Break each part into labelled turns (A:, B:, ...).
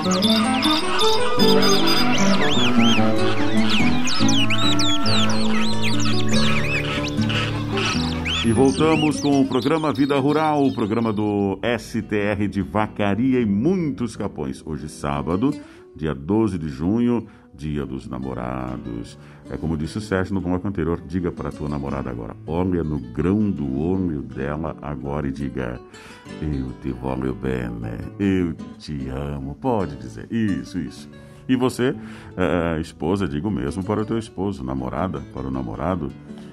A: E voltamos com o programa Vida Rural, o programa do STR de Vacaria e muitos Capões. Hoje, sábado, dia 12 de junho, dia dos namorados. É como disse o Sérgio no bloco anterior, diga para a tua namorada agora, olha no grão do olho dela agora e diga, eu te voglio bene, eu te amo. Pode dizer, isso. E você, esposa, diga o mesmo para o teu esposo, namorada, para o namorado.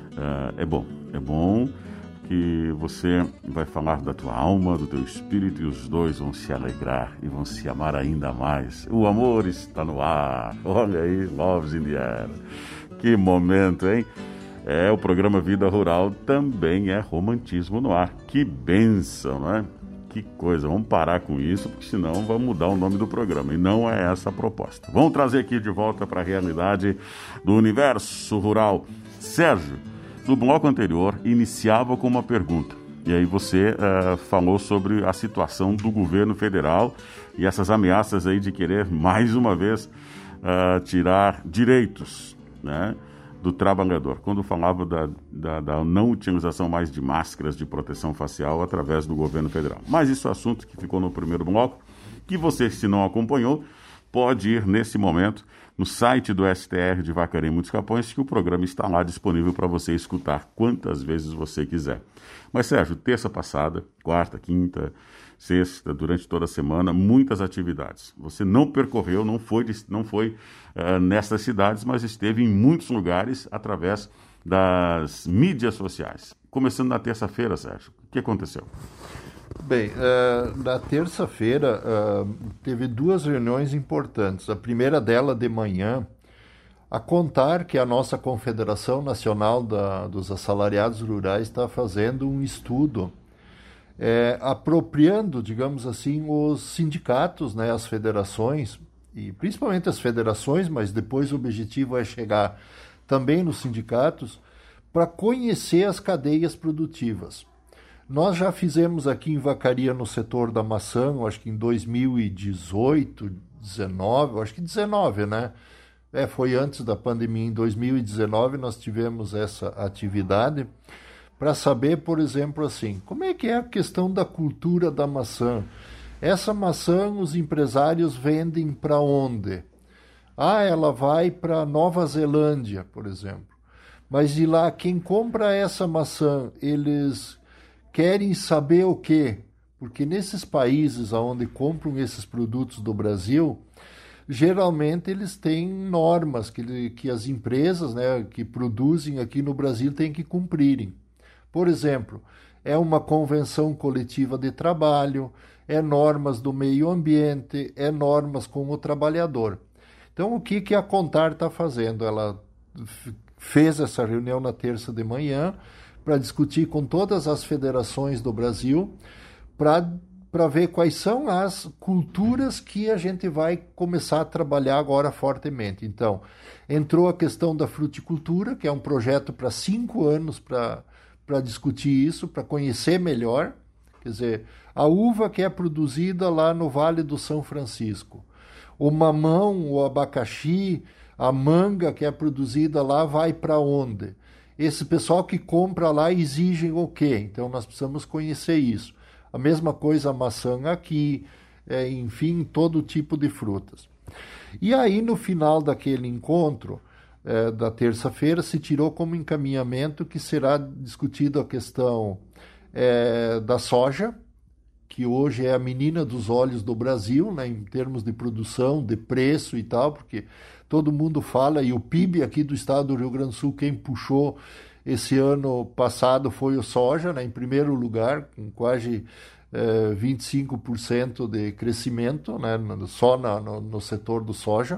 A: É bom que você vai falar da tua alma, do teu espírito, e os dois vão se alegrar e vão se amar ainda mais. O amor está no ar. Olha aí, Loves in the Air. Que momento, hein? O programa Vida Rural também é romantismo no ar. Que bênção, não é? Que coisa, vamos parar com isso, porque senão vai mudar o nome do programa. E não é essa a proposta. Vamos trazer aqui de volta para a realidade do universo rural. Sérgio, no bloco anterior, iniciava com uma pergunta. E aí você falou sobre a situação do governo federal e essas ameaças aí de querer, mais uma vez, tirar direitos, né, do trabalhador. Quando falava da não utilização mais de máscaras de proteção facial através do governo federal. Mas isso é assunto que ficou no primeiro bloco, que você, se não acompanhou, pode ir nesse momento no site do STR de Vacaria e Muitos Capões, que o programa está lá disponível para você escutar quantas vezes você quiser. Mas, Sérgio, terça passada, quarta, quinta, sexta, durante toda a semana, muitas atividades. Você não percorreu, não foi nessas cidades, mas esteve em muitos lugares através das mídias sociais. Começando na terça-feira, Sérgio, o que aconteceu?
B: Bem, na terça-feira teve duas reuniões importantes. A primeira dela de manhã, a contar que a nossa Confederação Nacional dos Assalariados Rurais está fazendo um estudo apropriando, digamos assim, os sindicatos, né, as federações, e principalmente as federações, mas depois o objetivo é chegar também nos sindicatos, para conhecer as cadeias produtivas. Nós já fizemos aqui em Vacaria no setor da maçã, acho que em 2018, 19, acho que 19, né? Foi antes da pandemia, em 2019 nós tivemos essa atividade para saber, por exemplo, assim, como é que é a questão da cultura da maçã. Essa maçã os empresários vendem para onde? Ela vai para Nova Zelândia, por exemplo. Mas de lá, quem compra essa maçã, eles querem saber o quê? Porque nesses países onde compram esses produtos do Brasil, geralmente eles têm normas que as empresas, né, que produzem aqui no Brasil têm que cumprirem. Por exemplo, é uma convenção coletiva de trabalho, é normas do meio ambiente, é normas com o trabalhador. Então, o que a Contar está fazendo? Ela fez essa reunião na terça de manhã, para discutir com todas as federações do Brasil, para ver quais são as culturas que a gente vai começar a trabalhar agora fortemente. Então, entrou a questão da fruticultura, que é um projeto para 5 anos para discutir isso, para conhecer melhor. Quer dizer, a uva que é produzida lá no Vale do São Francisco, o mamão, o abacaxi, a manga que é produzida lá vai para onde? Esse pessoal que compra lá exigem o quê? Então nós precisamos conhecer isso. A mesma coisa a maçã aqui, enfim, todo tipo de frutas. E aí no final daquele encontro, da terça-feira, se tirou como encaminhamento que será discutido a questão da soja, que hoje é a menina dos olhos do Brasil, né, em termos de produção, de preço e tal, porque todo mundo fala, e o PIB aqui do estado do Rio Grande do Sul, quem puxou esse ano passado foi o soja, né, em primeiro lugar, com quase 25% de crescimento, né, só no setor do soja.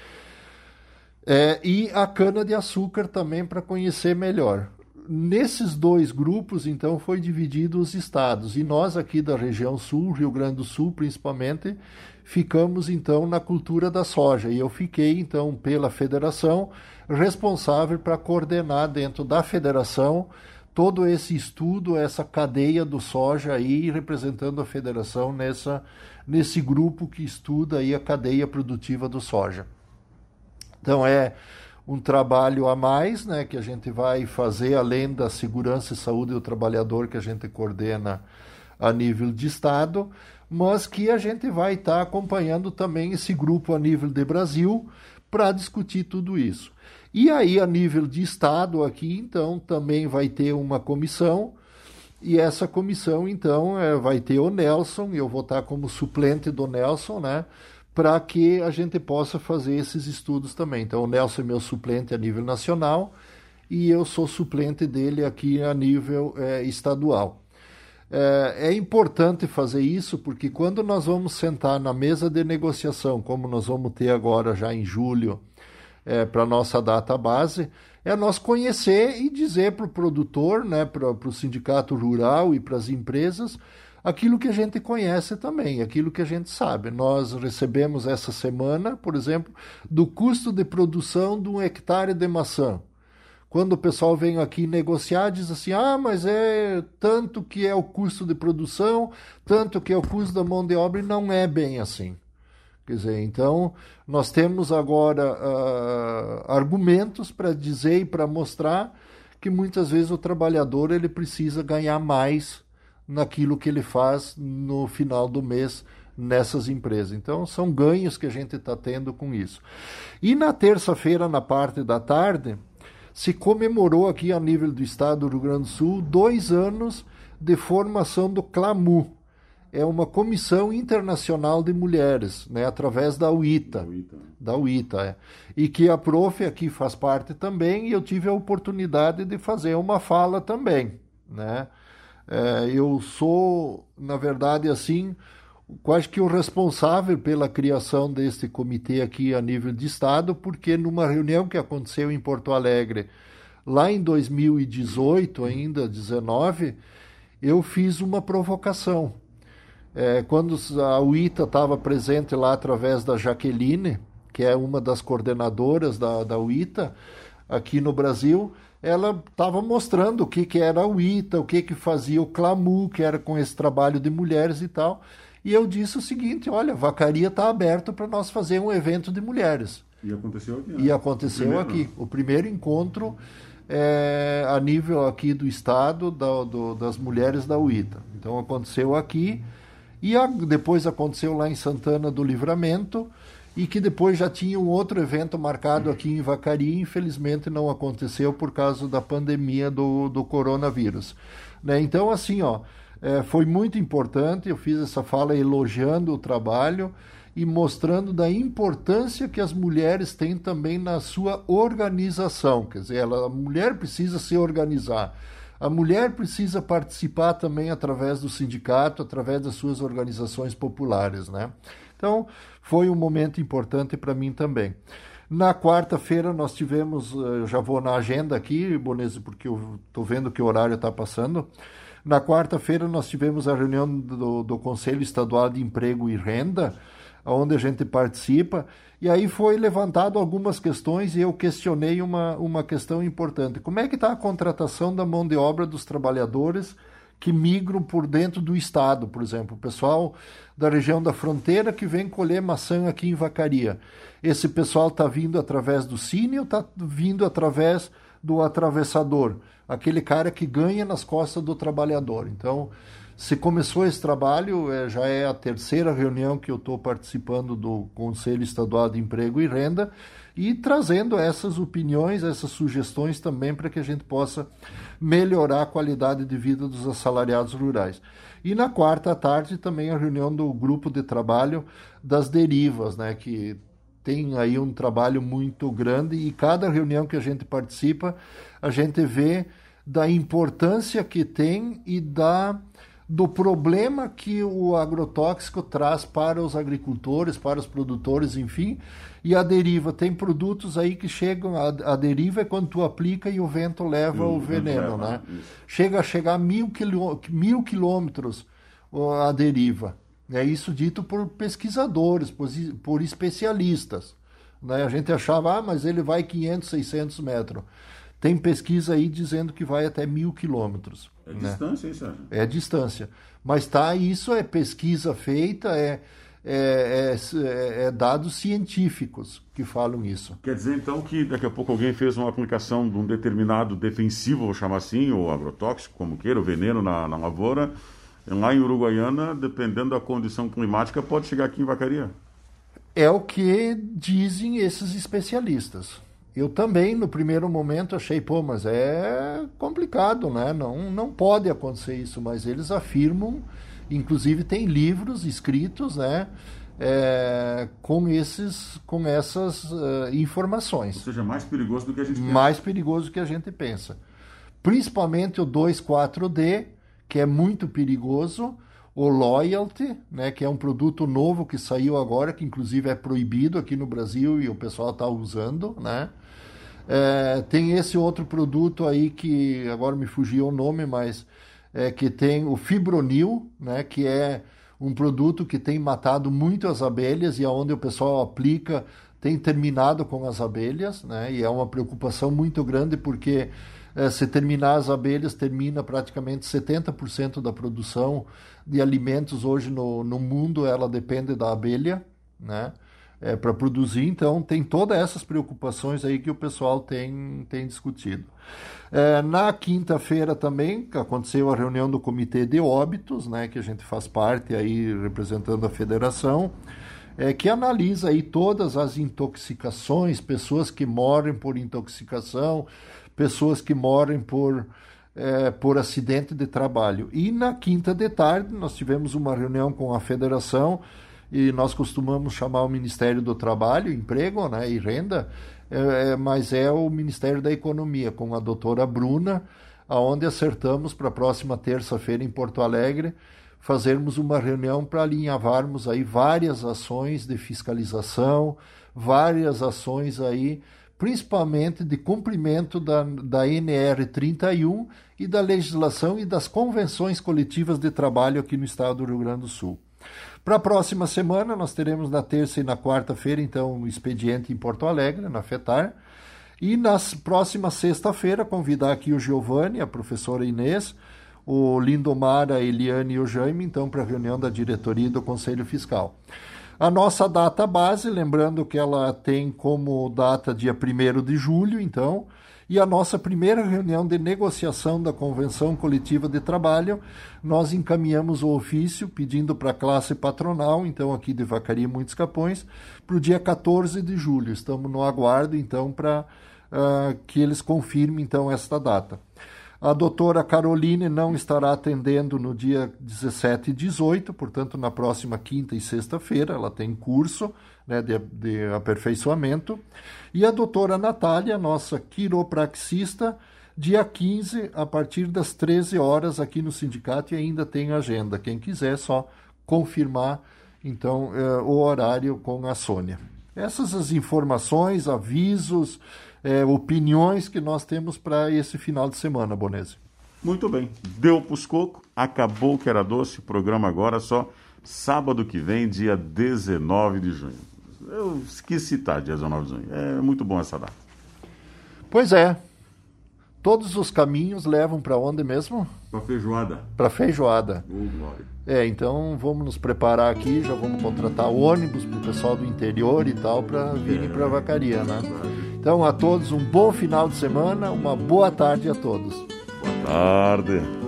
B: E a cana-de-açúcar também, para conhecer melhor. Nesses dois grupos, então, foi dividido os estados. E nós aqui da região sul, Rio Grande do Sul principalmente, ficamos então na cultura da soja. E eu fiquei então pela federação responsável para coordenar dentro da federação todo esse estudo, essa cadeia do soja aí, representando a federação nesse grupo que estuda aí a cadeia produtiva do soja. Então é um trabalho a mais, né, que a gente vai fazer além da segurança e saúde do trabalhador que a gente coordena a nível de estado, mas que a gente vai estar acompanhando também esse grupo a nível de Brasil para discutir tudo isso. E aí, a nível de estado aqui, então, também vai ter uma comissão, e essa comissão, então, vai ter o Nelson, eu vou estar como suplente do Nelson, né, para que a gente possa fazer esses estudos também. Então, o Nelson é meu suplente a nível nacional, e eu sou suplente dele aqui a nível estadual. É importante fazer isso porque quando nós vamos sentar na mesa de negociação, como nós vamos ter agora já em julho, para a nossa data base, é nós conhecer e dizer para o produtor, né, para o sindicato rural e para as empresas, aquilo que a gente conhece também, aquilo que a gente sabe. Nós recebemos essa semana, por exemplo, do custo de produção de 1 hectare de maçã. Quando o pessoal vem aqui negociar, diz assim, mas é tanto que é o custo de produção, tanto que é o custo da mão de obra, e não é bem assim. Quer dizer, então, nós temos agora argumentos para dizer e para mostrar que muitas vezes o trabalhador ele precisa ganhar mais naquilo que ele faz no final do mês nessas empresas. Então, são ganhos que a gente está tendo com isso. E na terça-feira, na parte da tarde, se comemorou aqui a nível do estado do Rio Grande do Sul 2 anos de formação do CLAMU. É uma comissão internacional de mulheres, né, através da UITA. Da UITA. E que a prof aqui faz parte também, e eu tive a oportunidade de fazer uma fala também, né? Eu sou, na verdade, assim, quase que o responsável pela criação deste comitê aqui a nível de estado, porque numa reunião que aconteceu em Porto Alegre, lá em 2018, ainda 19, eu fiz uma provocação. Quando a UITA estava presente lá através da Jaqueline, que é uma das coordenadoras da UITA aqui no Brasil, ela estava mostrando o que era a UITA, o que fazia o CLAMU, que era com esse trabalho de mulheres e tal. E eu disse o seguinte, olha, Vacaria está aberto para nós fazer um evento de mulheres.
A: E aconteceu aqui, né?
B: E aconteceu aqui. O primeiro encontro a nível aqui do estado das mulheres da UITA. Então aconteceu aqui e depois aconteceu lá em Santana do Livramento e que depois já tinha um outro evento marcado aqui em Vacaria e infelizmente não aconteceu por causa da pandemia do coronavírus. Né? Então assim, foi muito importante, eu fiz essa fala elogiando o trabalho e mostrando da importância que as mulheres têm também na sua organização. Quer dizer, a mulher precisa se organizar. A mulher precisa participar também através do sindicato, através das suas organizações populares, né? Então, foi um momento importante para mim também. Na quarta-feira nós tivemos, eu já vou na agenda aqui, Bonese, porque eu estou vendo que o horário está passando. Na quarta-feira nós tivemos a reunião do Conselho Estadual de Emprego e Renda, onde a gente participa, e aí foi levantado algumas questões e eu questionei uma questão importante. Como é que está a contratação da mão de obra dos trabalhadores que migram por dentro do estado, por exemplo, o pessoal da região da fronteira que vem colher maçã aqui em Vacaria. Esse pessoal está vindo através do Cine ou está vindo através do atravessador? Aquele cara que ganha nas costas do trabalhador. Então, se começou esse trabalho, já é a terceira reunião que eu estou participando do Conselho Estadual de Emprego e Renda e trazendo essas opiniões, essas sugestões também para que a gente possa melhorar a qualidade de vida dos assalariados rurais. E na quarta à tarde também a reunião do grupo de trabalho das derivas, né, que tem aí um trabalho muito grande e cada reunião que a gente participa, a gente vê da importância que tem e do problema que o agrotóxico traz para os agricultores, para os produtores, enfim, e a deriva. Tem produtos aí que chegam, a deriva é quando tu aplica e o vento leva o veneno, né? Chega a chegar a 1.000 quilômetros a deriva. É isso dito por pesquisadores, por especialistas. Né? A gente achava, mas ele vai 500, 600 metros. Tem pesquisa aí dizendo que vai até 1.000 quilômetros.
A: É distância, hein, Sérgio?
B: É distância. Mas isso é pesquisa feita, dados científicos que falam isso.
A: Quer dizer, então, que daqui a pouco alguém fez uma aplicação de um determinado defensivo, vou chamar assim, ou agrotóxico, como queira, ou veneno na lavoura, lá em Uruguaiana, dependendo da condição climática, pode chegar aqui em Vacaria.
B: É o que dizem esses especialistas. Eu também, no primeiro momento, achei, mas é complicado, né? Não pode acontecer isso, mas eles afirmam, inclusive tem livros escritos, né? Com essas informações.
A: Ou seja, mais perigoso do que a gente pensa.
B: Mais perigoso do que a gente pensa. Principalmente o 2,4-D, que é muito perigoso, o Loyalty, né, que é um produto novo que saiu agora, que inclusive é proibido aqui no Brasil e o pessoal está usando, né? Tem esse outro produto aí que agora me fugiu o nome, mas que tem o Fibronil, né, que é um produto que tem matado muito as abelhas e aonde o pessoal aplica tem terminado com as abelhas, né? E é uma preocupação muito grande porque se terminar as abelhas, termina praticamente 70% da produção de alimentos hoje no mundo, ela depende da abelha, né? Para produzir, então tem todas essas preocupações aí que o pessoal tem discutido. Na quinta-feira também aconteceu a reunião do Comitê de Óbitos, né, que a gente faz parte aí representando a federação, que analisa aí todas as intoxicações, pessoas que morrem por intoxicação, pessoas que morrem por acidente de trabalho. E na quinta de tarde nós tivemos uma reunião com a federação e nós costumamos chamar o Ministério do Trabalho, Emprego, né, e Renda, mas é o Ministério da Economia, com a doutora Bruna, onde acertamos para a próxima terça-feira em Porto Alegre fazermos uma reunião para alinhavarmos aí várias ações de fiscalização, várias ações aí, principalmente de cumprimento da NR 31 e da legislação e das convenções coletivas de trabalho aqui no estado do Rio Grande do Sul. Para a próxima semana, nós teremos na terça e na quarta-feira, então, um expediente em Porto Alegre, na FETAR. E na próxima sexta-feira, convidar aqui o Giovanni, a professora Inês, o Lindomar, a Eliane e o Jaime, então, para a reunião da diretoria e do Conselho Fiscal. A nossa data base, lembrando que ela tem como data dia 1º de julho, então, e a nossa primeira reunião de negociação da Convenção Coletiva de Trabalho, nós encaminhamos o ofício pedindo para a classe patronal, então aqui de Vacaria e Muitos Capões, para o dia 14 de julho. Estamos no aguardo, então, para que eles confirmem, então, esta data. A doutora Caroline não estará atendendo no dia 17 e 18, portanto, na próxima quinta e sexta-feira, ela tem curso, né, de aperfeiçoamento. E a doutora Natália, nossa quiropraxista, dia 15, a partir das 13 horas, aqui no sindicato, e ainda tem agenda. Quem quiser, só confirmar, então, o horário com a Sônia. Essas as informações, avisos, opiniões que nós temos para esse final de semana, Bonese.
A: Muito bem. Deu pros coco, acabou o que era doce, o programa agora só sábado que vem, dia 19 de junho. Eu esqueci, dia 19 de junho. É muito bom essa data.
B: Pois é. Todos os caminhos levam para onde mesmo?
A: Para feijoada.
B: Para feijoada.
A: Glória.
B: Então vamos nos preparar aqui, já vamos contratar ônibus para o pessoal do interior e tal, para virem para a Vacaria, né? Então a todos um bom final de semana, uma boa tarde a todos.
A: Boa tarde.